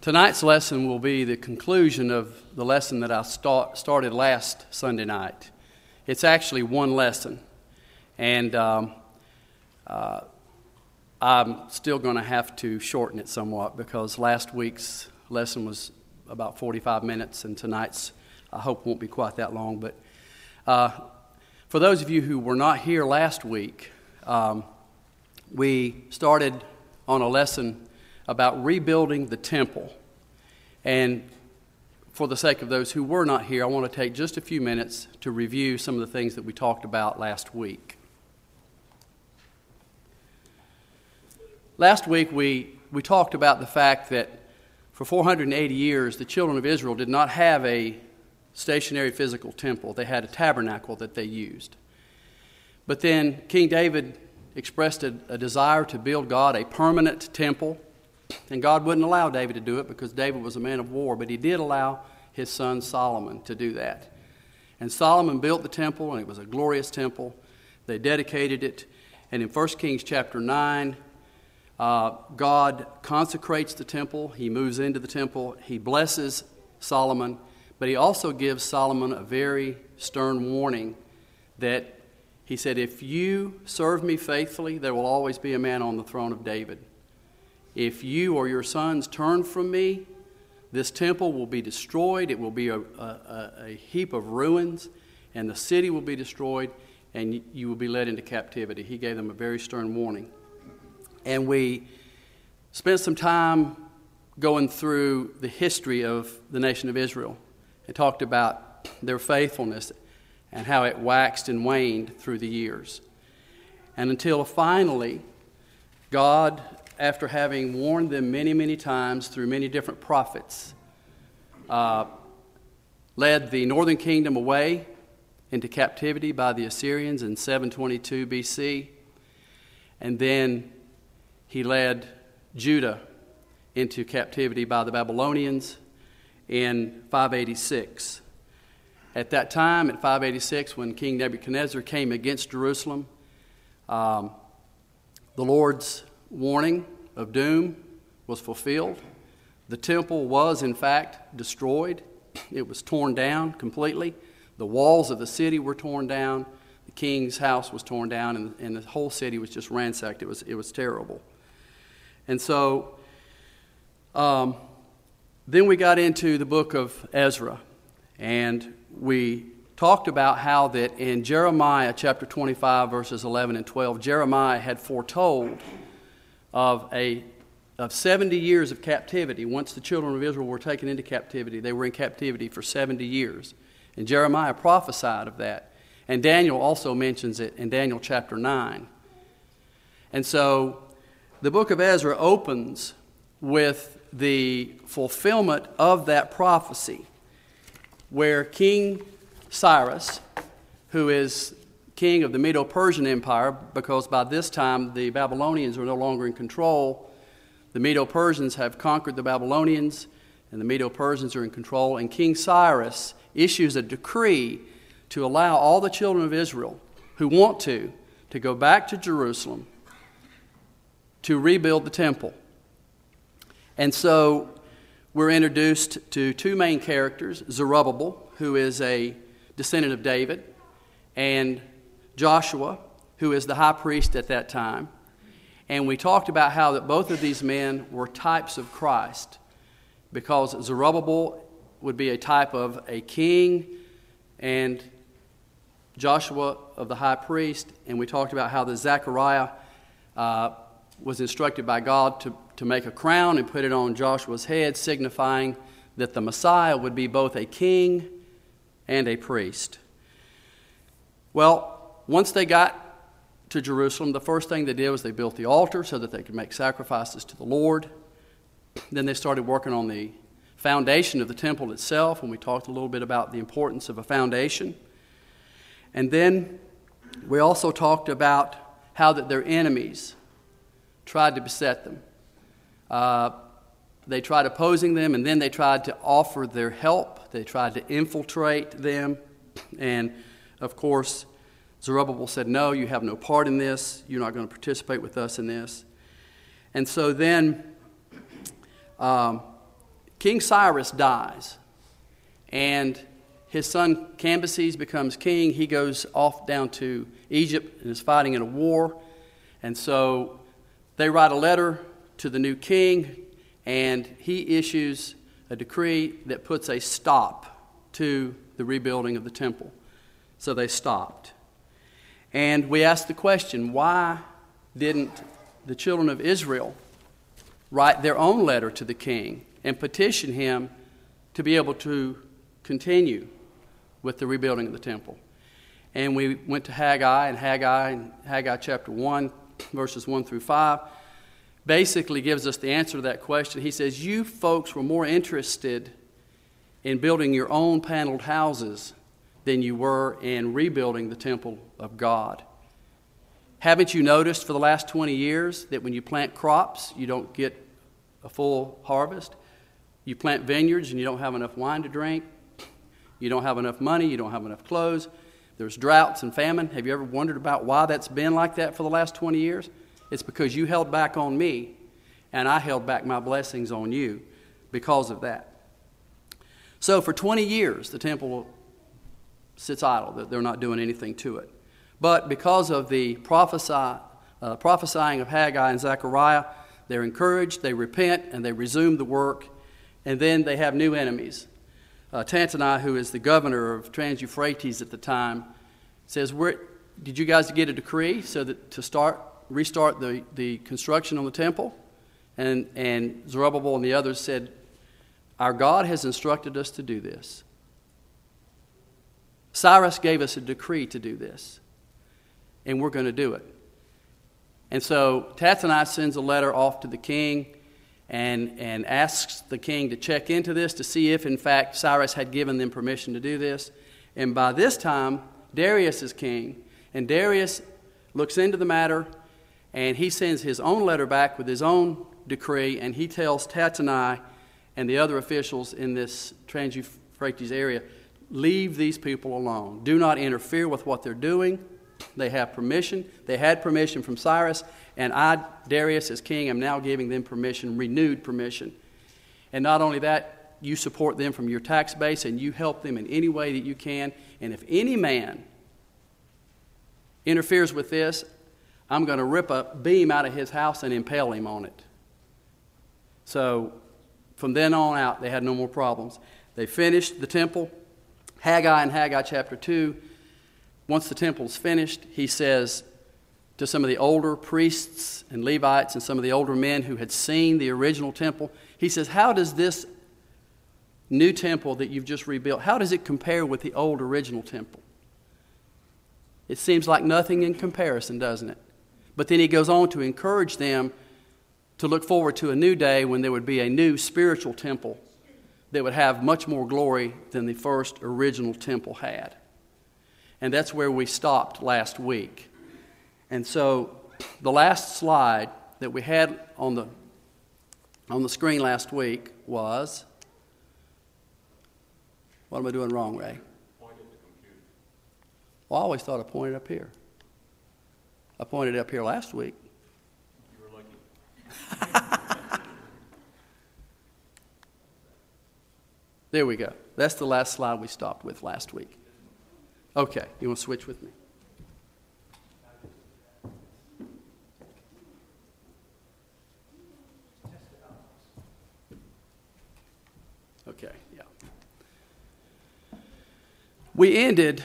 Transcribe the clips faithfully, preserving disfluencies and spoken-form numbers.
Tonight's lesson will be the conclusion of the lesson that I start, started last Sunday night. It's actually one lesson, and um, uh, I'm still going to have to shorten it somewhat because last week's lesson was about forty-five minutes, and tonight's, I hope, won't be quite that long. But uh, for those of you who were not here last week, um, we started on a lesson about rebuilding the temple. And for the sake of those who were not here, I want to take just a few minutes to review some of the things that we talked about last week. Last week we, we talked about the fact that for four hundred eighty years, the children of Israel did not have a stationary physical temple. They had a tabernacle that they used. But then King David expressed a, a desire to build God a permanent temple. And God wouldn't allow David to do it because David was a man of war, but he did allow his son Solomon to do that. And Solomon built the temple, and it was a glorious temple. They dedicated it. And in First Kings chapter nine, uh, God consecrates the temple. He moves into the temple. He blesses Solomon, but he also gives Solomon a very stern warning that he said, if you serve me faithfully, there will always be a man on the throne of David. If you or your sons turn from me, this temple will be destroyed. It will be a, a, a heap of ruins, and the city will be destroyed, and you will be led into captivity. He gave them a very stern warning. And we spent some time going through the history of the nation of Israel and talked about their faithfulness and how it waxed and waned through the years. And until finally, God, after having warned them many, many times through many different prophets, uh, led the northern kingdom away into captivity by the Assyrians in seven twenty-two B C. And then he led Judah into captivity by the Babylonians in five eighty-six. At that time, at five eighty-six, when King Nebuchadnezzar came against Jerusalem, um, the Lord's warning of doom was fulfilled. The temple was, in fact, destroyed. It was torn down completely. The walls of the city were torn down. The king's house was torn down, and, and the whole city was just ransacked. It was, it was terrible. And so um, then we got into the book of Ezra, and we talked about how that in Jeremiah chapter twenty-five, verses eleven and twelve, Jeremiah had foretold of a of seventy years of captivity. Once the children of Israel were taken into captivity, they were in captivity for seventy years. And Jeremiah prophesied of that. And Daniel also mentions it in Daniel chapter nine. And so the book of Ezra opens with the fulfillment of that prophecy, where King Cyrus, who is king of the Medo-Persian Empire, because by this time the Babylonians are no longer in control. The Medo-Persians have conquered the Babylonians, and the Medo-Persians are in control. And King Cyrus issues a decree to allow all the children of Israel who want to, to go back to Jerusalem to rebuild the temple. And so we're introduced to two main characters, Zerubbabel, who is a descendant of David, and Joshua, who is the high priest at that time. And we talked about how that both of these men were types of Christ, because Zerubbabel would be a type of a king and Joshua of the high priest. And we talked about how the Zechariah uh, was instructed by God to, to make a crown and put it on Joshua's head, signifying that the Messiah would be both a king and a priest. Well, once they got to Jerusalem, the first thing they did was they built the altar so that they could make sacrifices to the Lord. Then they started working on the foundation of the temple itself, and we talked a little bit about the importance of a foundation. And then we also talked about how that their enemies tried to beset them. Uh, they tried opposing them, and then they tried to offer their help. They tried to infiltrate them. And, of course, Zerubbabel said, no, you have no part in this. You're not going to participate with us in this. And so then um, King Cyrus dies, and his son Cambyses becomes king. He goes off down to Egypt and is fighting in a war. And so they write a letter to the new king, and he issues a decree that puts a stop to the rebuilding of the temple. So they stopped. And we asked the question, why didn't the children of Israel write their own letter to the king and petition him to be able to continue with the rebuilding of the temple? And we went to Haggai, and Haggai, and Haggai chapter one, verses one through five, basically gives us the answer to that question. He says, you folks were more interested in building your own paneled houses than you were in rebuilding the temple of God. Haven't you noticed for the last twenty years that when you plant crops, you don't get a full harvest? You plant vineyards and you don't have enough wine to drink. You don't have enough money. You don't have enough clothes. There's droughts and famine. Have you ever wondered about why that's been like that for the last twenty years? It's because you held back on me, and I held back my blessings on you because of that. So for twenty years, the temple sits idle. They're not doing anything to it. But because of the prophesy, uh, prophesying of Haggai and Zechariah, they're encouraged, they repent, and they resume the work. And then they have new enemies. Uh, Tantanai, who is the governor of Trans-Euphrates at the time, says, We're, did you guys get a decree so that to start restart the, the construction on the temple? And, and Zerubbabel and the others said, our God has instructed us to do this. Cyrus gave us a decree to do this, and we're going to do it. And so Tattenai sends a letter off to the king and, and asks the king to check into this to see if, in fact, Cyrus had given them permission to do this. And by this time, Darius is king, and Darius looks into the matter, and he sends his own letter back with his own decree, and he tells Tattenai and the other officials in this Trans-Euphrates area, leave these people alone. Do not interfere with what they're doing. They have permission. They had permission from Cyrus, and I, Darius, as king, am now giving them permission, renewed permission. And not only that, you support them from your tax base, and you help them in any way that you can. And if any man interferes with this, I'm going to rip a beam out of his house and impale him on it. So from then on out, they had no more problems. They finished the temple. Haggai in Haggai chapter two, once the temple's finished, he says to some of the older priests and Levites and some of the older men who had seen the original temple, he says, how does this new temple that you've just rebuilt, how does it compare with the old original temple? It seems like nothing in comparison, doesn't it? But then he goes on to encourage them to look forward to a new day when there would be a new spiritual temple that would have much more glory than the first original temple had. And that's where we stopped last week. And so the last slide that we had on the on the screen last week was, what am I doing wrong, Ray? Point at the computer. Well, I always thought I pointed up here. I pointed up here last week. You were lucky. There we go. That's the last slide we stopped with last week. Okay, you want to switch with me? Okay, yeah. We ended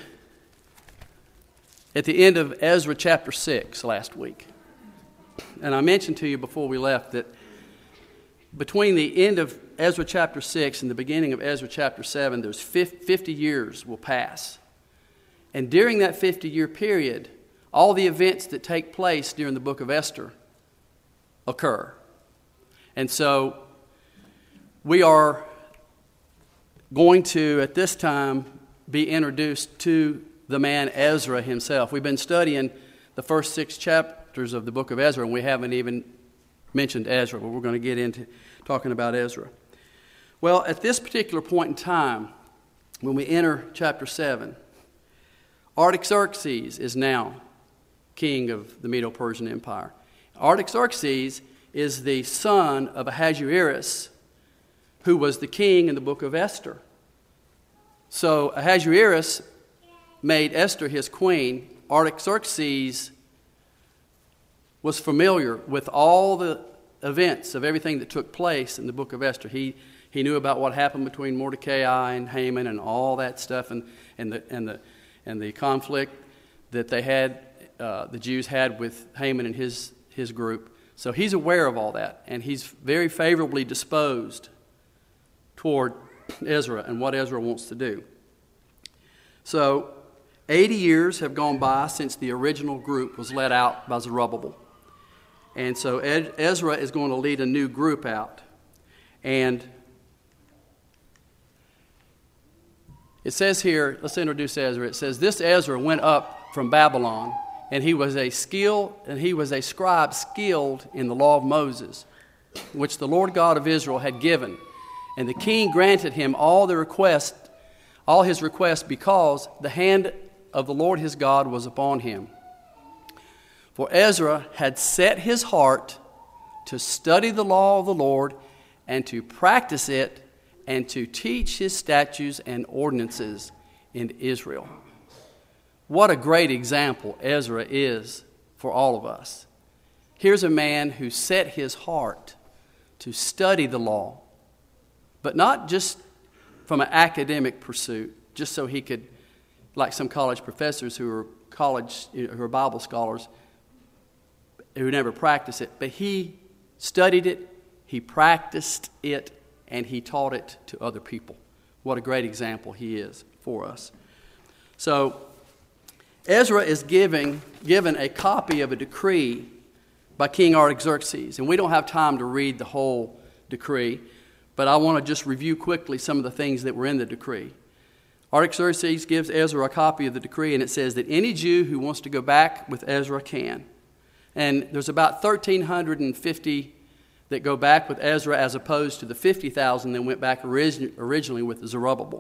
at the end of Ezra chapter six last week. And I mentioned to you before we left that between the end of Ezra chapter six and the beginning of Ezra chapter seven, there's fifty years will pass. And during that fifty-year period, all the events that take place during the book of Esther occur. And so we are going to, at this time, be introduced to the man Ezra himself. We've been studying the first six chapters of the book of Ezra, and we haven't even mentioned Ezra, but we're going to get into talking about Ezra. Well, at this particular point in time, when we enter chapter seven, Artaxerxes is now king of the Medo-Persian Empire. Artaxerxes is the son of Ahasuerus, who was the king in the book of Esther. So Ahasuerus made Esther his queen. Artaxerxes was familiar with all the events of everything that took place in the book of Esther. He he knew about what happened between Mordecai and Haman and all that stuff, and, and the and the and the conflict that they had, uh, the Jews had with Haman and his his group. So he's aware of all that, and he's very favorably disposed toward Ezra and what Ezra wants to do. So eighty years have gone by since the original group was led out by Zerubbabel. And so Ed, Ezra is going to lead a new group out. And it says here, let's introduce Ezra. It says, this Ezra went up from Babylon, and he was a skill, and he was a scribe skilled in the law of Moses, which the Lord God of Israel had given. And the king granted him all the request, all his requests, because the hand of the Lord his God was upon him. For Ezra had set his heart to study the law of the Lord and to practice it and to teach his statutes and ordinances in Israel. What a great example Ezra is for all of us. Here's a man who set his heart to study the law, but not just from an academic pursuit, just so he could, like some college professors who are college, who are Bible scholars, who never practiced it, but he studied it, he practiced it, and he taught it to other people. What a great example he is for us. So Ezra is giving, given a copy of a decree by King Artaxerxes, and we don't have time to read the whole decree, but I want to just review quickly some of the things that were in the decree. Artaxerxes gives Ezra a copy of the decree, and it says that any Jew who wants to go back with Ezra can. And there's about one thousand three hundred fifty that go back with Ezra as opposed to the fifty thousand that went back origin- originally with Zerubbabel.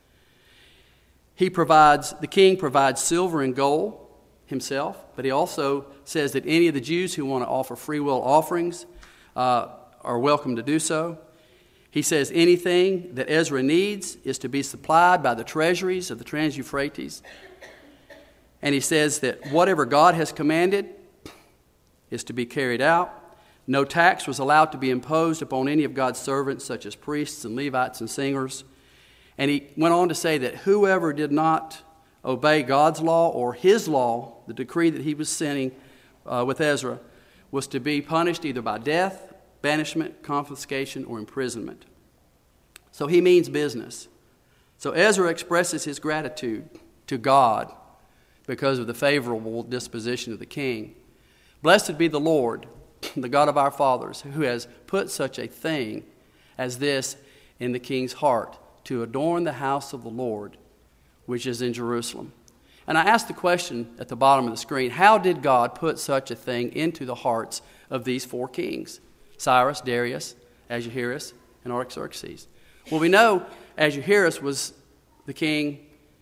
He provides, the king provides silver and gold himself, but he also says that any of the Jews who want to offer free will offerings uh, are welcome to do so. He says anything that Ezra needs is to be supplied by the treasuries of the Trans-Euphrates. And he says that whatever God has commanded is to be carried out. No tax was allowed to be imposed upon any of God's servants, such as priests and Levites and singers. And he went on to say that whoever did not obey God's law or his law, the decree that he was sending uh, with Ezra, was to be punished either by death, banishment, confiscation, or imprisonment. So he means business. So Ezra expresses his gratitude to God because of the favorable disposition of the king. Blessed be the Lord, the God of our fathers, who has put such a thing as this in the king's heart, to adorn the house of the Lord, which is in Jerusalem. And I asked the question at the bottom of the screen, how did God put such a thing into the hearts of these four kings? Cyrus, Darius, Ahasuerus, and Artaxerxes. Well, we know Ahasuerus was the king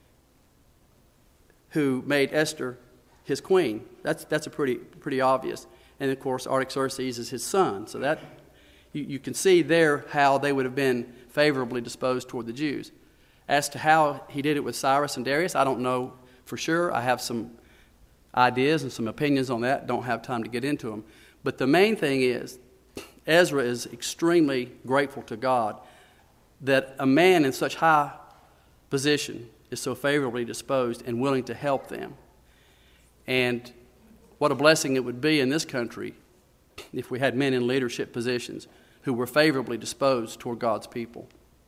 who made Esther his queen. That's that's a pretty pretty obvious. And of course, Artaxerxes is his son. So that you, you can see there how they would have been favorably disposed toward the Jews. As to how he did it with Cyrus and Darius, I don't know for sure. I have some ideas and some opinions on that. Don't have time to get into them. But the main thing is, Ezra is extremely grateful to God that a man in such high position is so favorably disposed and willing to help them. And what a blessing it would be in this country if we had men in leadership positions who were favorably disposed toward God's people.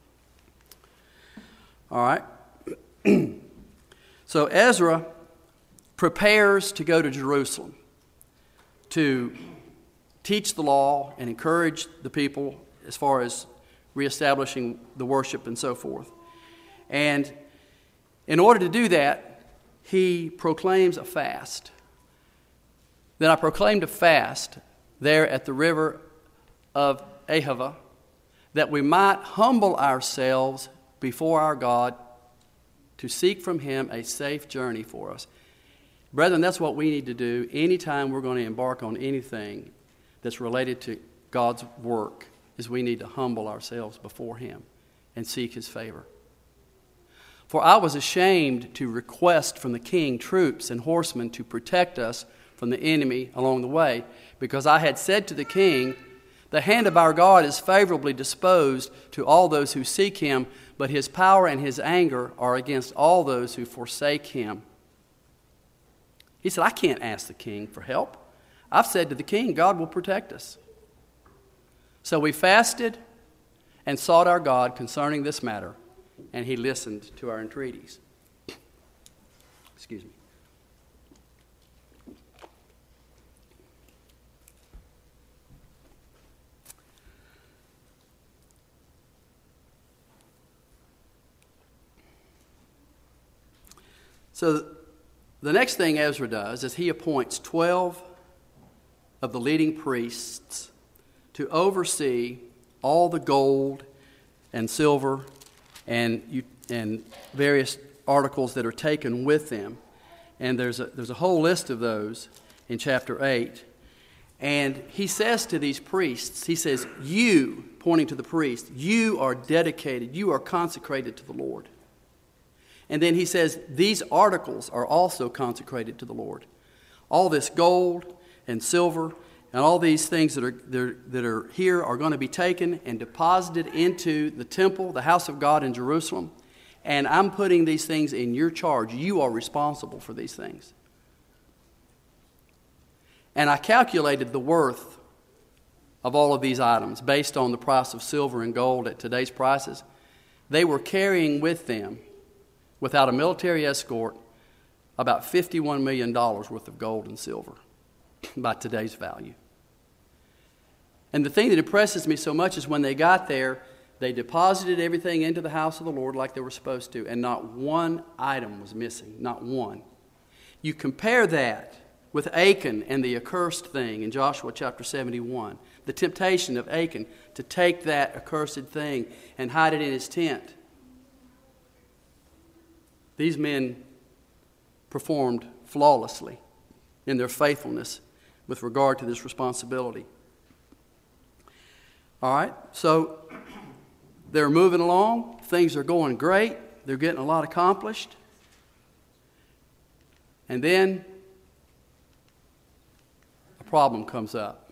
All right. So Ezra prepares to go to Jerusalem to teach the law and encourage the people as far as reestablishing the worship and so forth. And in order to do that, he proclaims a fast. Then I proclaimed a fast there at the river of Ahava, that we might humble ourselves before our God to seek from him a safe journey for us. Brethren, that's what we need to do anytime we're going to embark on anything that's related to God's work is we need to humble ourselves before him and seek his favor. For I was ashamed to request from the king troops and horsemen to protect us from the enemy along the way, because I had said to the king, the hand of our God is favorably disposed to all those who seek him, but his power and his anger are against all those who forsake him. He said, I can't ask the king for help. I've said to the king, God will protect us. So we fasted and sought our God concerning this matter, and he listened to our entreaties. Excuse me. So the next thing Ezra does is he appoints twelve of the leading priests to oversee all the gold and silver and, and various articles that are taken with them. And there's a, there's a whole list of those in chapter eight. And he says to these priests, he says, you, pointing to the priest, you are dedicated, you are consecrated to the Lord. And then he says, these articles are also consecrated to the Lord. All this gold and silver and all these things that are, that are, that are here are going to be taken and deposited into the temple, the house of God in Jerusalem. And I'm putting these things in your charge. You are responsible for these things. And I calculated the worth of all of these items based on the price of silver and gold at today's prices. They were carrying with them, without a military escort, about fifty-one million dollars worth of gold and silver by today's value. And the thing that impresses me so much is when they got there, they deposited everything into the house of the Lord like they were supposed to, and not one item was missing, not one. You compare that with Achan and the accursed thing in Joshua chapter seventy-one, the temptation of Achan to take that accursed thing and hide it in his tent. These men performed flawlessly in their faithfulness with regard to this responsibility. All right, so they're moving along. Things are going great. They're getting a lot accomplished. And then a problem comes up.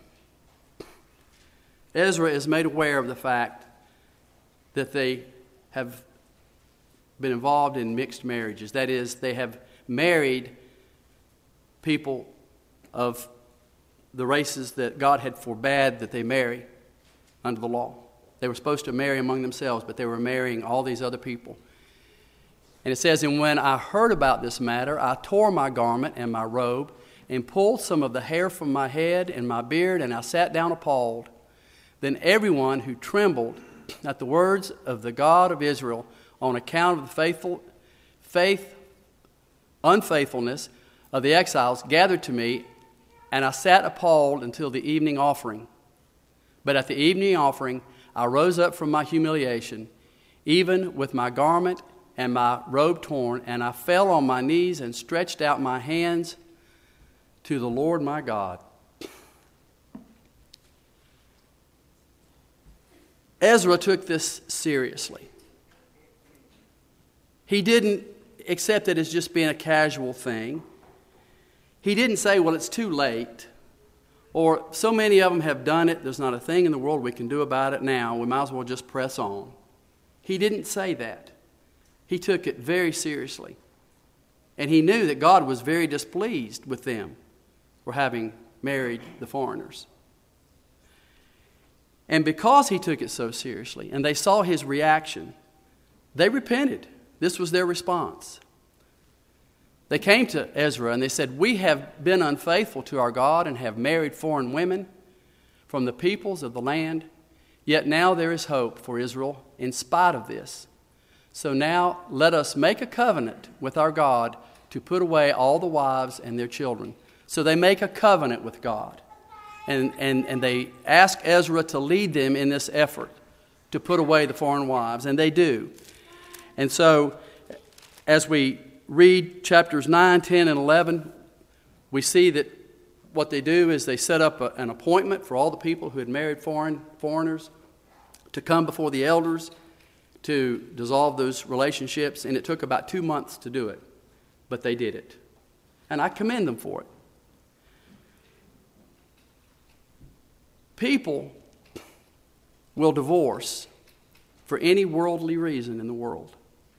Ezra is made aware of the fact that they have been involved in mixed marriages. That is, they have married people of the races that God had forbade that they marry under the law. They were supposed to marry among themselves, but they were marrying all these other people. And it says, and when I heard about this matter, I tore my garment and my robe and pulled some of the hair from my head and my beard, and I sat down appalled. Then everyone who trembled at the words of the God of Israel on account of the faithful, faith, unfaithfulness of the exiles gathered to me, and I sat appalled until the evening offering. But at the evening offering, I rose up from my humiliation, even with my garment and my robe torn, and I fell on my knees and stretched out my hands to the Lord my God. Ezra took this seriously. He didn't accept it as just being a casual thing. He didn't say, well, it's too late, or so many of them have done it, there's not a thing in the world we can do about it now, we might as well just press on. He didn't say that. He took it very seriously. And he knew that God was very displeased with them for having married the foreigners. And because he took it so seriously, and they saw his reaction, they repented. This was their response. They came to Ezra and they said, we have been unfaithful to our God and have married foreign women from the peoples of the land. Yet now there is hope for Israel in spite of this. So now let us make a covenant with our God to put away all the wives and their children. So they make a covenant with God. And, and, and they ask Ezra to lead them in this effort to put away the foreign wives. And they do. And so as we read chapters nine, ten, and eleven, we see that what they do is they set up a, an appointment for all the people who had married foreign foreigners to come before the elders to dissolve those relationships, and it took about two months to do it. But they did it. And I commend them for it. People will divorce for any worldly reason in the world.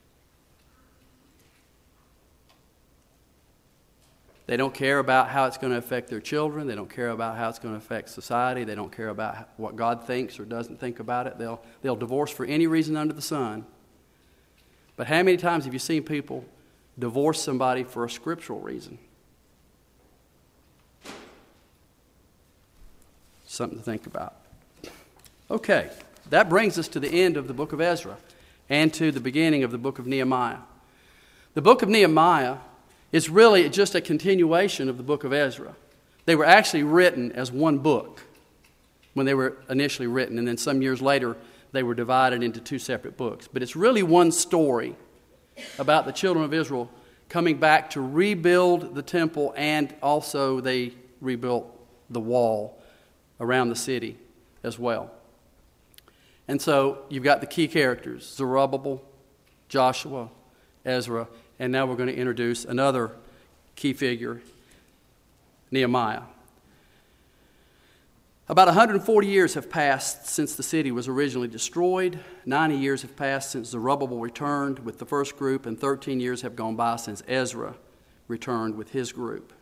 They don't care about how it's going to affect their children. They don't care about how it's going to affect society. They don't care about what God thinks or doesn't think about it. They'll, they'll divorce for any reason under the sun. But how many times have you seen people divorce somebody for a scriptural reason? Something to think about. Okay, that brings us to the end of the book of Ezra and to the beginning of the book of Nehemiah. The book of Nehemiah is really just a continuation of the book of Ezra. They were actually written as one book when they were initially written, and then some years later they were divided into two separate books. But it's really one story about the children of Israel coming back to rebuild the temple, and also they rebuilt the wall around the city as well. And so you've got the key characters, Zerubbabel, Joshua, Ezra, and now we're going to introduce another key figure, Nehemiah. About one hundred forty years have passed since the city was originally destroyed. ninety years have passed since Zerubbabel returned with the first group, and thirteen years have gone by since Ezra returned with his group.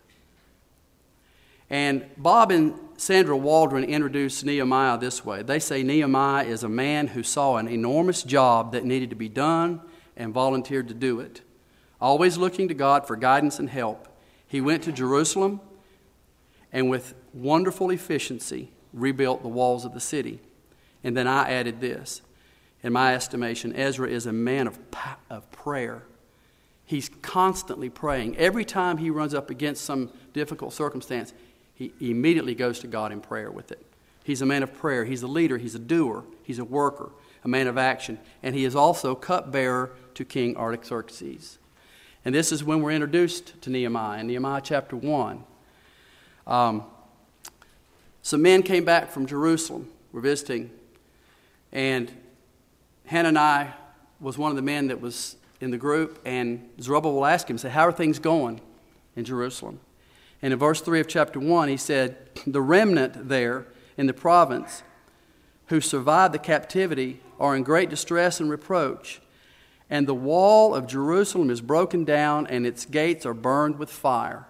And Bob and Sandra Waldron introduced Nehemiah this way. They say Nehemiah is a man who saw an enormous job that needed to be done and volunteered to do it. Always looking to God for guidance and help, he went to Jerusalem and with wonderful efficiency rebuilt the walls of the city. And then I added this. In my estimation, Ezra is a man of, of prayer. He's constantly praying. Every time he runs up against some difficult circumstance, he immediately goes to God in prayer with it. He's a man of prayer. He's a leader. He's a doer. He's a worker, a man of action. And he is also cupbearer to King Artaxerxes. And this is when we're introduced to Nehemiah, in Nehemiah chapter one. Um, some men came back from Jerusalem, were visiting, and Hananiah was one of the men that was in the group, and Zerubbabel asked him, say, how are things going in Jerusalem? And in verse three of chapter one, he said, the remnant there in the province who survived the captivity are in great distress and reproach. And the wall of Jerusalem is broken down, and its gates are burned with fire.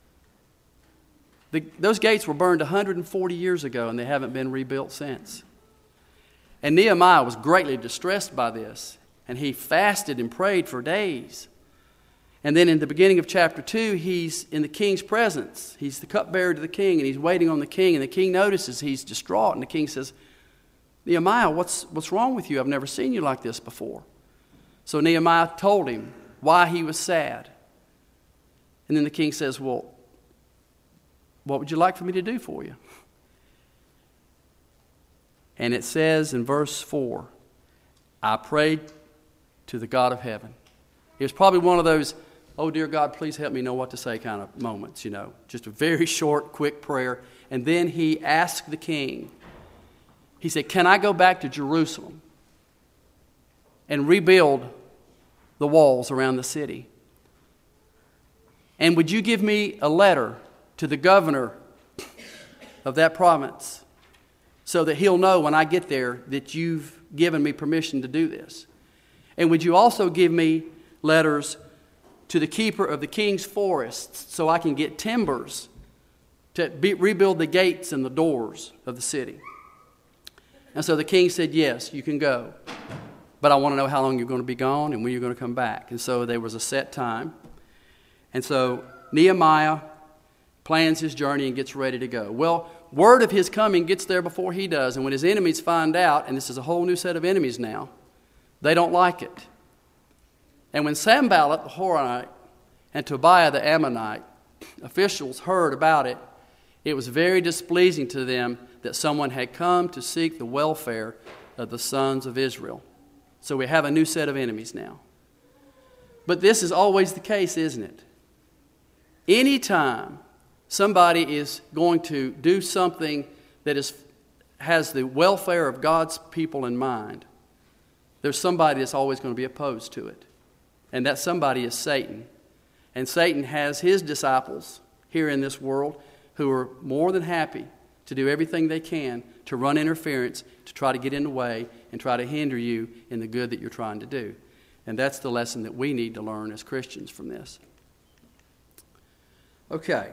The, those gates were burned one hundred forty years ago, and they haven't been rebuilt since. And Nehemiah was greatly distressed by this, and he fasted and prayed for days. And then in the beginning of chapter two, he's in the king's presence. He's the cupbearer to the king, and he's waiting on the king, and the king notices he's distraught, and the king says, Nehemiah, what's, what's wrong with you? I've never seen you like this before. So Nehemiah told him why he was sad. And then the king says, well, what would you like for me to do for you? And it says in verse four, I prayed to the God of heaven. It was probably one of those, oh, dear God, please help me know what to say kind of moments, you know. Just a very short, quick prayer. And then he asked the king, he said, can I go back to Jerusalem and rebuild the walls around the city? And would you give me a letter to the governor of that province so that he'll know when I get there that you've given me permission to do this? And would you also give me letters to the keeper of the king's forests so I can get timbers to be, rebuild the gates and the doors of the city? And so the king said, yes, you can go. But I want to know how long you're going to be gone and when you're going to come back. And so there was a set time. And so Nehemiah plans his journey and gets ready to go. Well, word of his coming gets there before he does. And when his enemies find out, and this is a whole new set of enemies now, they don't like it. And when Sanballat the Horonite and Tobiah the Ammonite officials heard about it, it was very displeasing to them that someone had come to seek the welfare of the sons of Israel. So we have a new set of enemies now. But this is always the case, isn't it? Anytime somebody is going to do something that is has the welfare of God's people in mind, there's somebody that's always going to be opposed to it. And that somebody is Satan. And Satan has his disciples here in this world who are more than happy to do everything they can to run interference, to try to get in the way, and try to hinder you in the good that you're trying to do. And that's the lesson that we need to learn as Christians from this. Okay.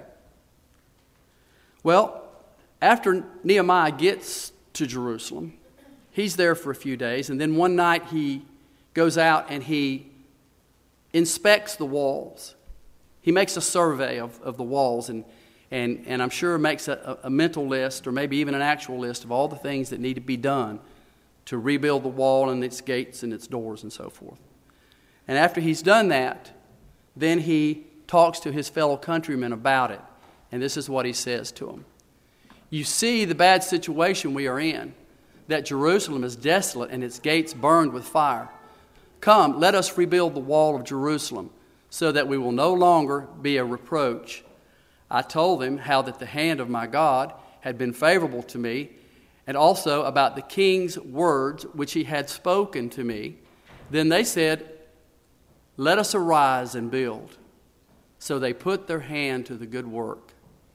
Well, after Nehemiah gets to Jerusalem, he's there for a few days, and then one night he goes out and he inspects the walls. He makes a survey of, of the walls, and, and, and I'm sure makes a, a mental list, or maybe even an actual list, of all the things that need to be done to rebuild the wall and its gates and its doors and so forth. And after he's done that, then he talks to his fellow countrymen about it. And this is what he says to them. You see the bad situation we are in, that Jerusalem is desolate and its gates burned with fire. Come, let us rebuild the wall of Jerusalem, so that we will no longer be a reproach. I told them how that the hand of my God had been favorable to me, and also about the king's words which he had spoken to me. Then they said, let us arise and build. So they put their hand to the good work.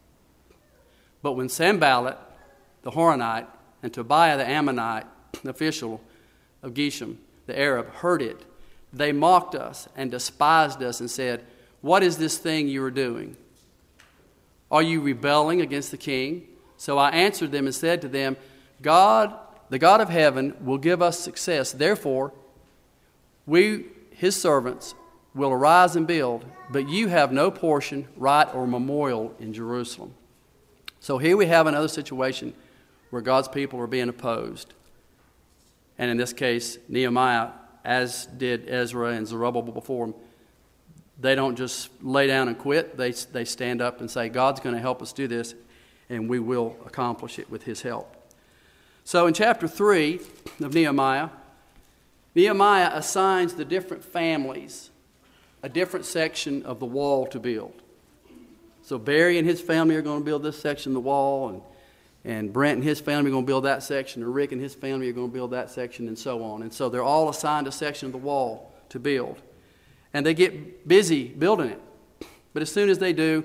But when Sanballat, the Horonite, and Tobiah the Ammonite, the official of Geshem, the Arab, heard it, they mocked us and despised us and said, what is this thing you are doing? Are you rebelling against the king? So I answered them and said to them, God, the God of heaven, will give us success. Therefore, we, his servants, will arise and build, but you have no portion, right, or memorial in Jerusalem. So here we have another situation where God's people are being opposed. And in this case, Nehemiah, as did Ezra and Zerubbabel before him, they don't just lay down and quit. They, they stand up and say, God's going to help us do this, and we will accomplish it with his help. So in chapter three of Nehemiah, Nehemiah assigns the different families a different section of the wall to build. So Barry and his family are going to build this section of the wall, and, and Brent and his family are going to build that section, and Rick and his family are going to build that section, and so on. And so they're all assigned a section of the wall to build. And they get busy building it. But as soon as they do,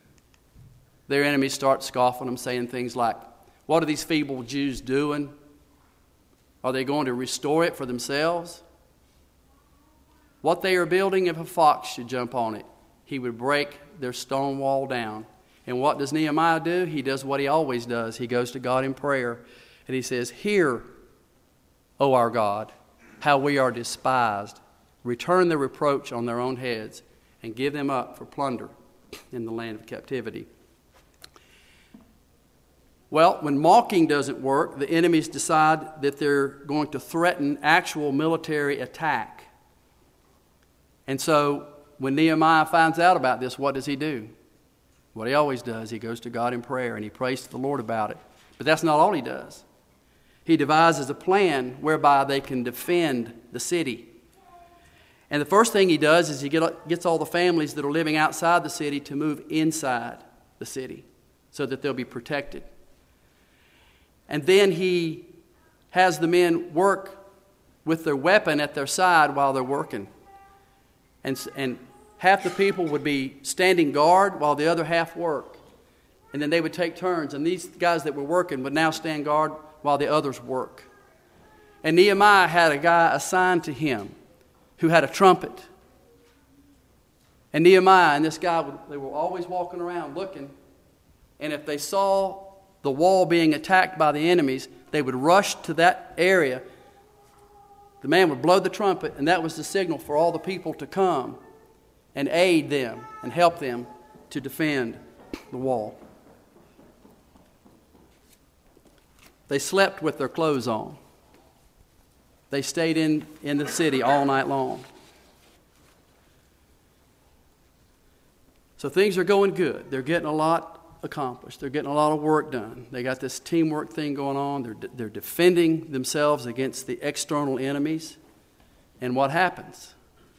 their enemies start scoffing them, saying things like, what are these feeble Jews doing? Are they going to restore it for themselves? What they are building, if a fox should jump on it, he would break their stone wall down. And what does Nehemiah do? He does what he always does. He goes to God in prayer, and he says, hear, O our God, how we are despised. Return the reproach on their own heads, and give them up for plunder in the land of captivity. Well, when mocking doesn't work, the enemies decide that they're going to threaten actual military attack. And so when Nehemiah finds out about this, what does he do? What he always does, he goes to God in prayer and he prays to the Lord about it. But that's not all he does. He devises a plan whereby they can defend the city. And the first thing he does is he get, gets all the families that are living outside the city to move inside the city so that they'll be protected. And then he has the men work with their weapon at their side while they're working. And, and half the people would be standing guard while the other half work. And then they would take turns. And these guys that were working would now stand guard while the others work. And Nehemiah had a guy assigned to him who had a trumpet. And Nehemiah and this guy, they were always walking around looking. And if they saw the wall being attacked by the enemies, they would rush to that area. The man would blow the trumpet, and that was the signal for all the people to come and aid them and help them to defend the wall. They slept with their clothes on. They stayed in, in the city all night long. So things are going good. They're getting a lot accomplished. They're getting a lot of work done. They got this teamwork thing going on. They're, they're defending themselves against the external enemies. And what happens?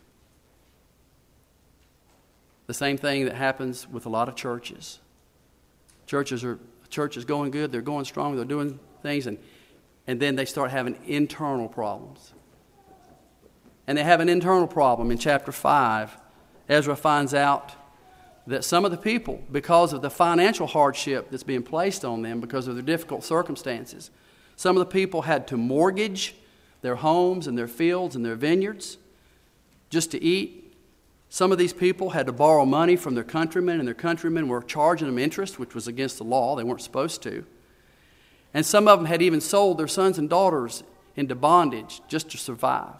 The same thing that happens with a lot of churches. Churches are church is going good. They're going strong. They're doing things, and, and then they start having internal problems. And they have an internal problem in chapter five. Ezra finds out that some of the people, because of the financial hardship that's being placed on them because of their difficult circumstances, some of the people had to mortgage their homes and their fields and their vineyards just to eat. Some of these people had to borrow money from their countrymen, and their countrymen were charging them interest, which was against the law. They weren't supposed to. And some of them had even sold their sons and daughters into bondage just to survive.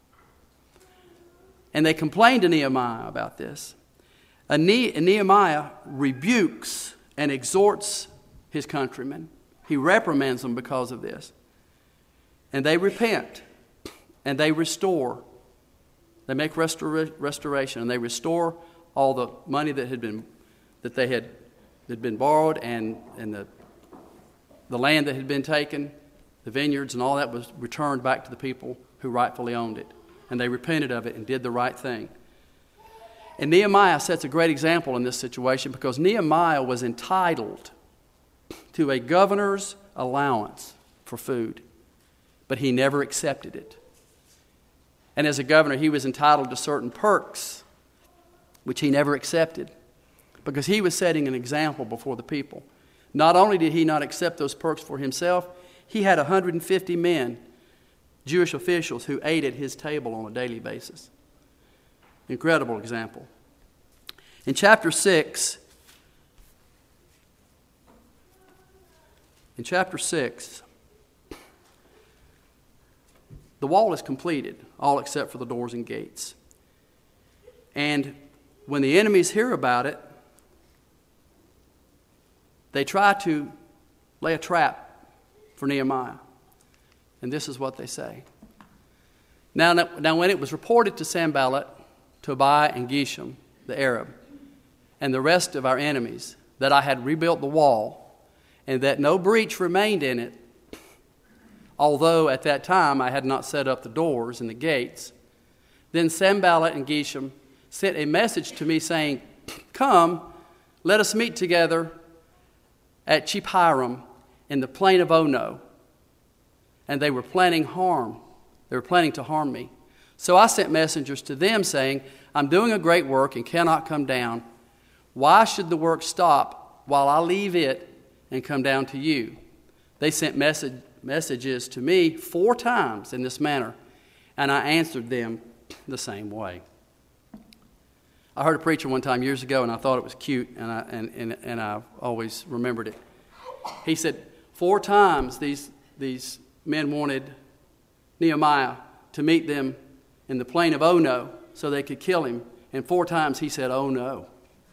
And they complained to Nehemiah about this. And Nehemiah rebukes and exhorts his countrymen. He reprimands them because of this. And they repent, and they restore. They make restora- restoration, and they restore all the money that had been that they had had been borrowed, and, and the the land that had been taken, the vineyards, and all that was returned back to the people who rightfully owned it. And they repented of it and did the right thing. And Nehemiah sets a great example in this situation because Nehemiah was entitled to a governor's allowance for food, but he never accepted it. And as a governor, he was entitled to certain perks, which he never accepted because he was setting an example before the people. Not only did he not accept those perks for himself, he had one hundred fifty men, Jewish officials, who ate at his table on a daily basis. Incredible example. In chapter six, in chapter six, the wall is completed, all except for the doors and gates. And when the enemies hear about it, they try to lay a trap for Nehemiah. And this is what they say. Now, now when it was reported to Sanballat, Tobiah, and Geshem, the Arab, and the rest of our enemies, that I had rebuilt the wall, and that no breach remained in it, although at that time I had not set up the doors and the gates, then Sanballat and Geshem sent a message to me saying, "Come, let us meet together at Chiphiram in the plain of Ono." And they were planning harm. They were planning to harm me. So I sent messengers to them saying, "I'm doing a great work and cannot come down. Why should the work stop while I leave it and come down to you?" They sent message, messages to me four times in this manner, and I answered them the same way. I heard a preacher one time years ago, and I thought it was cute, and I, and, and, and I always remembered it. He said, four times these, these men wanted Nehemiah to meet them in the plain of Ono so they could kill him, and four times he said, "Oh no,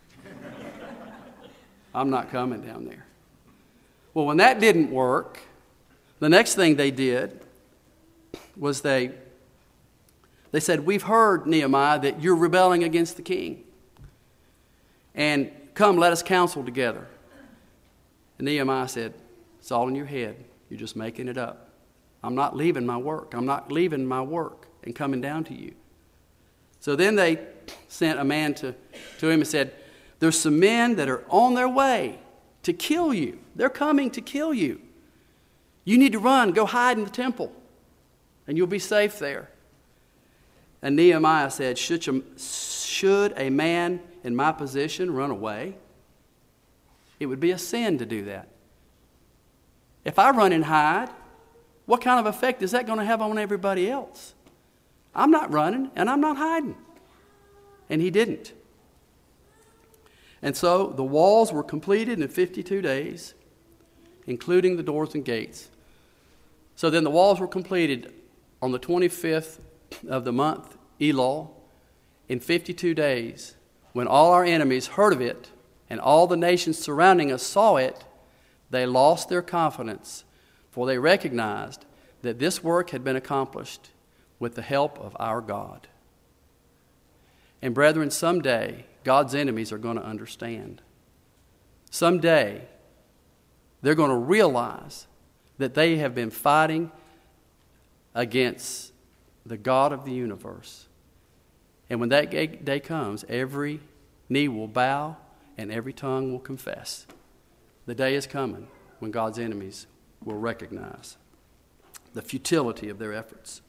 I'm not coming down there." Well, when that didn't work, the next thing they did was they They said, "We've heard, Nehemiah, that you're rebelling against the king. And come, let us counsel together." And Nehemiah said, "It's all in your head. You're just making it up. I'm not leaving my work. I'm not leaving my work and coming down to you." So then they sent a man to, to him and said, "There's some men that are on their way to kill you. They're coming to kill you. You need to run, go hide in the temple, and you'll be safe there." And Nehemiah said, should, you, should a man in my position run away? It would be a sin to do that. If I run and hide, what kind of effect is that going to have on everybody else? I'm not running and I'm not hiding. And he didn't. And so the walls were completed in fifty-two days, including the doors and gates. So then the walls were completed on the twenty-fifth of the month, Elul, in fifty-two days. When all our enemies heard of it and all the nations surrounding us saw it, they lost their confidence, for they recognized that this work had been accomplished with the help of our God. And brethren, someday God's enemies are going to understand. Someday they're going to realize that they have been fighting against the God of the universe. And when that day comes, every knee will bow and every tongue will confess. The day is coming when God's enemies will recognize the futility of their efforts.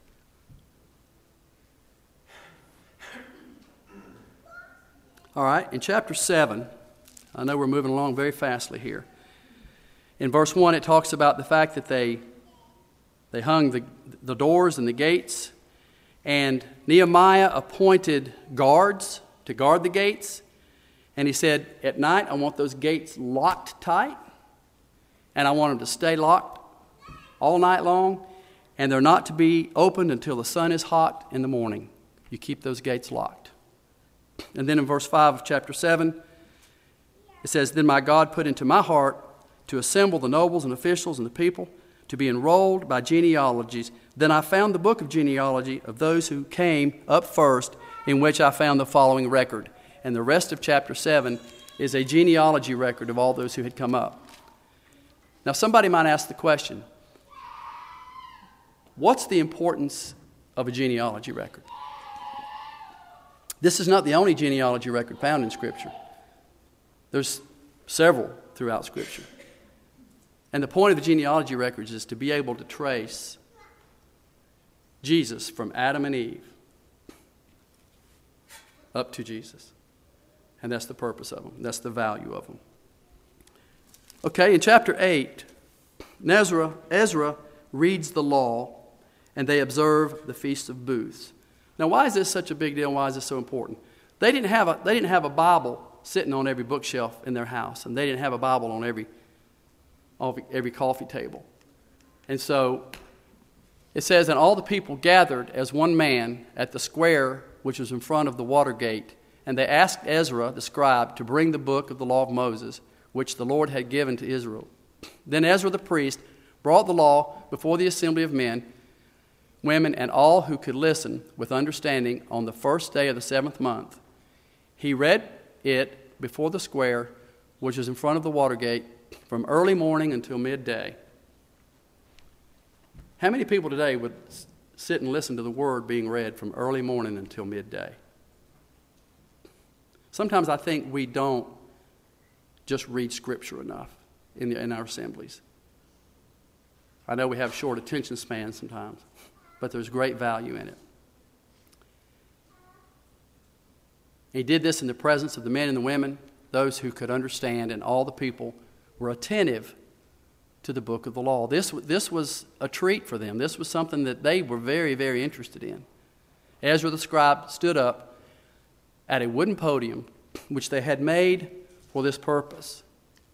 All right, in chapter seven, I know we're moving along very fastly here. In verse one, it talks about the fact that they they hung the, the doors and the gates, and Nehemiah appointed guards to guard the gates. And he said, at night, I want those gates locked tight, and I want them to stay locked all night long, and they're not to be opened until the sun is hot in the morning. You keep those gates locked. And then in verse five of chapter seven, it says, then my God put into my heart to assemble the nobles and officials and the people, to be enrolled by genealogies. Then I found the book of genealogy of those who came up first, in which I found the following record. And the rest of chapter seven is a genealogy record of all those who had come up. Now somebody might ask the question, what's the importance of a genealogy record? This is not the only genealogy record found in Scripture. There's several throughout Scripture. And the point of the genealogy records is to be able to trace Jesus from Adam and Eve up to Jesus. And that's the purpose of them. That's the value of them. Okay, in chapter eight, Ezra, Ezra reads the law, and they observe the Feast of Booths. Now, why is this such a big deal? Why is this so important? They didn't have a, they didn't have a Bible sitting on every bookshelf in their house, and they didn't have a Bible on every, every coffee table. And so it says, and all the people gathered as one man at the square which was in front of the water gate, and they asked Ezra the scribe to bring the book of the law of Moses, which the Lord had given to Israel. Then Ezra the priest brought the law before the assembly of men, women, and all who could listen with understanding on the first day of the seventh month. He read it before the square, which was in front of the water gate, from early morning until midday. How many people today would sit and listen to the word being read from early morning until midday? Sometimes I think we don't just read Scripture enough in, the, in our assemblies. I know we have short attention spans sometimes, but there's great value in it. He did this in the presence of the men and the women, those who could understand, and all the people were attentive to the book of the law. This, this was a treat for them. This was something that they were very, very interested in. Ezra the scribe stood up at a wooden podium, which they had made for this purpose.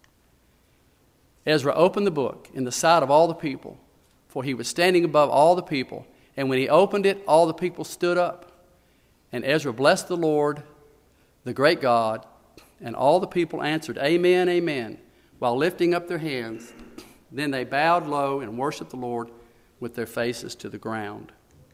Ezra opened the book in the sight of all the people, for he was standing above all the people. And when he opened it, all the people stood up. And Ezra blessed the Lord, the great God, and all the people answered, Amen, amen, while lifting up their hands. Then they bowed low and worshiped the Lord with their faces to the ground.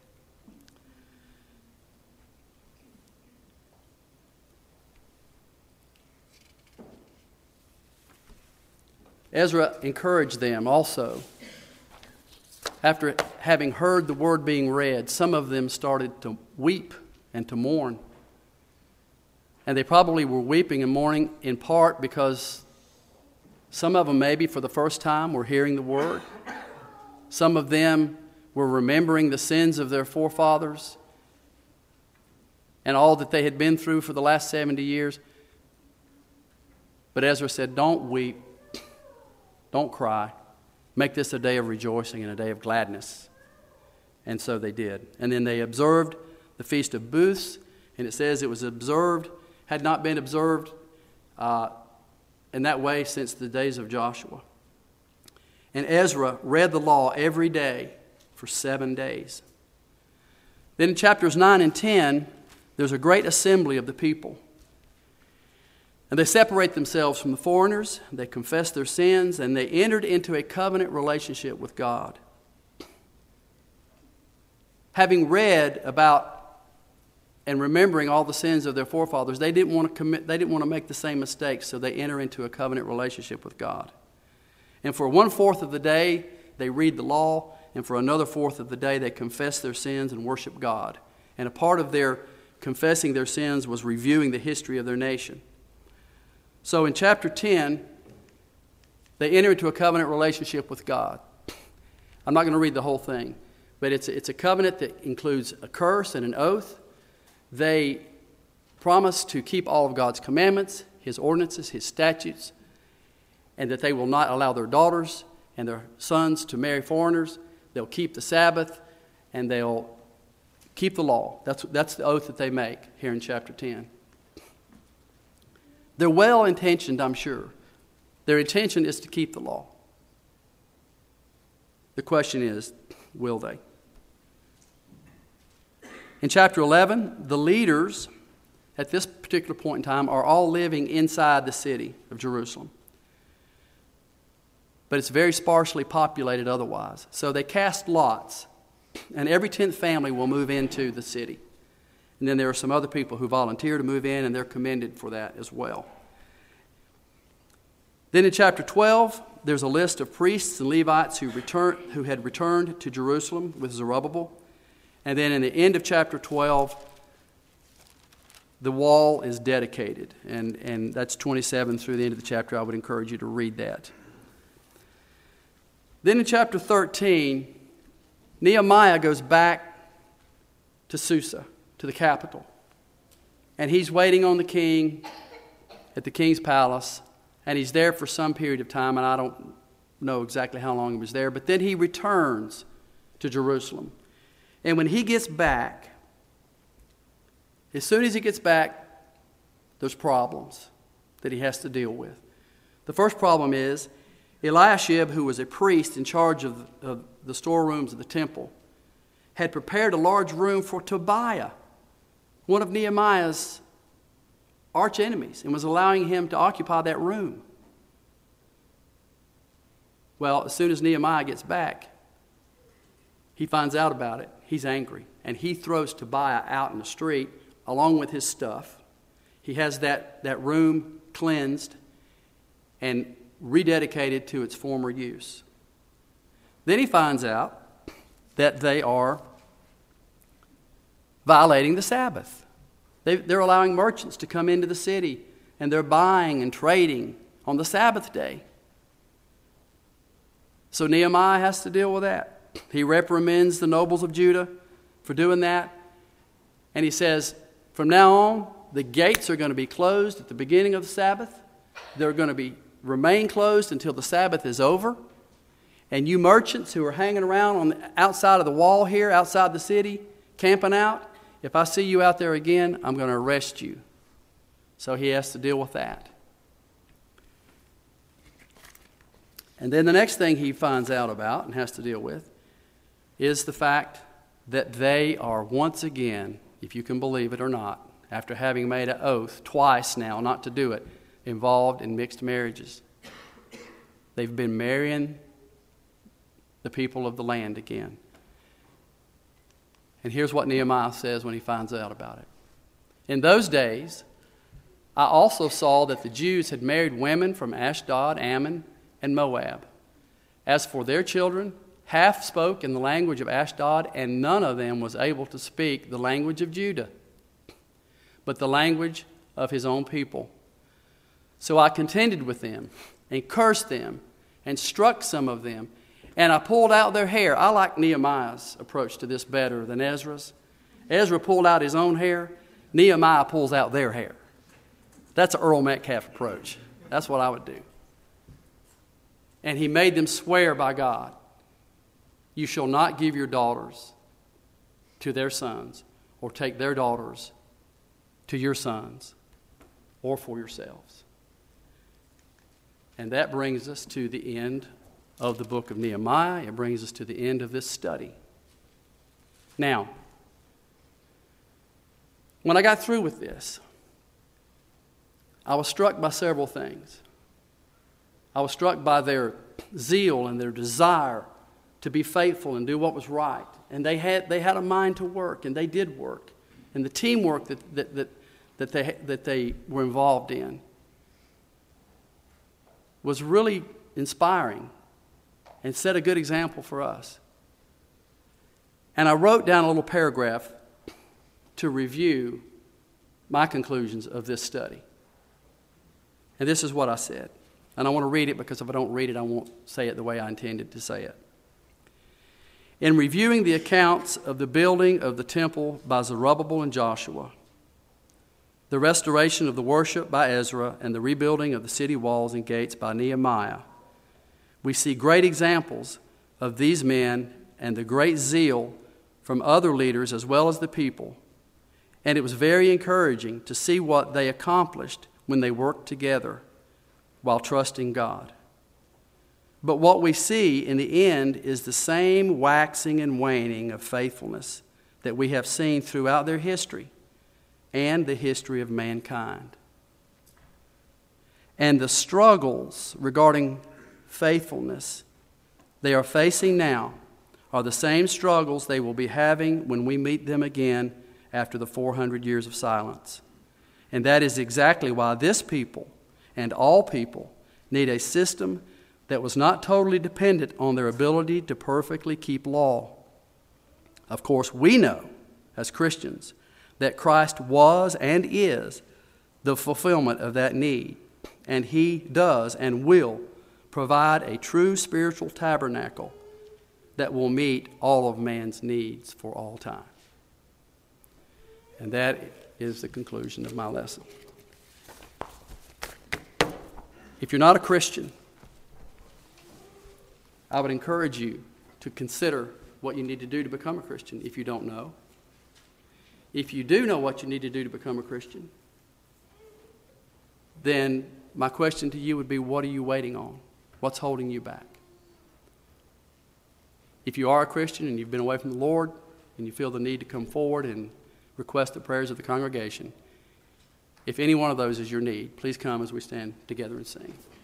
Ezra encouraged them also. After having heard the word being read, some of them started to weep and to mourn. And they probably were weeping and mourning in part because some of them maybe for the first time were hearing the word. Some of them were remembering the sins of their forefathers and all that they had been through for the last seventy years. But Ezra said, don't weep. Don't cry. Make this a day of rejoicing and a day of gladness. And so they did. And then they observed the Feast of Booths, and it says it was observed, had not been observed uh, in that way since the days of Joshua. And Ezra read the law every day for seven days. Then in chapters nine and ten, there's a great assembly of the people. And they separate themselves from the foreigners, they confess their sins, and they entered into a covenant relationship with God. Having read about and remembering all the sins of their forefathers, they didn't want to commit, they didn't want to make the same mistakes, so they enter into a covenant relationship with God. And for one fourth of the day, they read the law, and for another fourth of the day, they confess their sins and worship God. And a part of their confessing their sins was reviewing the history of their nation. So in chapter ten, they enter into a covenant relationship with God. I'm not going to read the whole thing, but it's, it's a covenant that includes a curse and an oath. They promise to keep all of God's commandments, His ordinances, His statutes, and that they will not allow their daughters and their sons to marry foreigners. They'll keep the Sabbath, and they'll keep the law. That's, that's the oath that they make here in chapter ten. They're well-intentioned, I'm sure. Their intention is to keep the law. The question is, will they? In chapter eleven, the leaders at this particular point in time are all living inside the city of Jerusalem. But it's very sparsely populated otherwise. So they cast lots, and every tenth family will move into the city. And then there are some other people who volunteer to move in, and they're commended for that as well. Then in chapter twelve, there's a list of priests and Levites who, return, who had returned to Jerusalem with Zerubbabel. And then in the end of chapter twelve, the wall is dedicated. And, and that's twenty-seven through the end of the chapter. I would encourage you to read that. Then in chapter thirteen, Nehemiah goes back to Susa, to the capital. And he's waiting on the king at the king's palace. And he's there for some period of time, and I don't know exactly how long he was there. But then he returns to Jerusalem. And when he gets back, as soon as he gets back, there's problems that he has to deal with. The first problem is Eliashib, who was a priest in charge of, of the storerooms of the temple, had prepared a large room for Tobiah, one of Nehemiah's arch enemies, and was allowing him to occupy that room. Well, as soon as Nehemiah gets back, he finds out about it. He's angry, and he throws Tobiah out in the street along with his stuff. He has that, that room cleansed and rededicated to its former use. Then he finds out that they are violating the Sabbath. They, they're allowing merchants to come into the city, and they're buying and trading on the Sabbath day. So Nehemiah has to deal with that. He reprimands the nobles of Judah for doing that. And he says, from now on, the gates are going to be closed at the beginning of the Sabbath. They're going to be remain closed until the Sabbath is over. And you merchants who are hanging around on the outside of the wall here, outside the city, camping out, if I see you out there again, I'm going to arrest you. So he has to deal with that. And then the next thing he finds out about and has to deal with is the fact that they are once again, if you can believe it or not, after having made an oath twice now not to do it, involved in mixed marriages. They've been marrying the people of the land again. And here's what Nehemiah says when he finds out about it. In those days, I also saw that the Jews had married women from Ashdod, Ammon, and Moab. As for their children, half spoke in the language of Ashdod, and none of them was able to speak the language of Judah, but the language of his own people. So I contended with them and cursed them and struck some of them, and I pulled out their hair. I like Nehemiah's approach to this better than Ezra's. Ezra pulled out his own hair. Nehemiah pulls out their hair. That's an Earl Metcalf approach. That's what I would do. And he made them swear by God, you shall not give your daughters to their sons, or take their daughters to your sons, or for yourselves. And that brings us to the end of the book of Nehemiah. It brings us to the end of this study. Now, when I got through with this, I was struck by several things. I was struck by their zeal and their desire to be faithful and do what was right. And they had they had a mind to work, and they did work. And the teamwork that that that, that they that they were involved in was really inspiring and set a good example for us. And I wrote down a little paragraph to review my conclusions of this study. And this is what I said. And I want to read it because if I don't read it, I won't say it the way I intended to say it. In reviewing the accounts of the building of the temple by Zerubbabel and Joshua, the restoration of the worship by Ezra, and the rebuilding of the city walls and gates by Nehemiah, we see great examples of these men and the great zeal from other leaders as well as the people. And it was very encouraging to see what they accomplished when they worked together while trusting God. But what we see in the end is the same waxing and waning of faithfulness that we have seen throughout their history and the history of mankind. And the struggles regarding faithfulness they are facing now are the same struggles they will be having when we meet them again after the four hundred years of silence. And that is exactly why this people and all people need a system that was not totally dependent on their ability to perfectly keep law. Of course, we know as Christians that Christ was and is the fulfillment of that need, and He does and will provide a true spiritual tabernacle that will meet all of man's needs for all time. And that is the conclusion of my lesson. If you're not a Christian, I would encourage you to consider what you need to do to become a Christian if you don't know. If you do know what you need to do to become a Christian, then my question to you would be, what are you waiting on? What's holding you back? If you are a Christian and you've been away from the Lord and you feel the need to come forward and request the prayers of the congregation, if any one of those is your need, please come as we stand together and sing.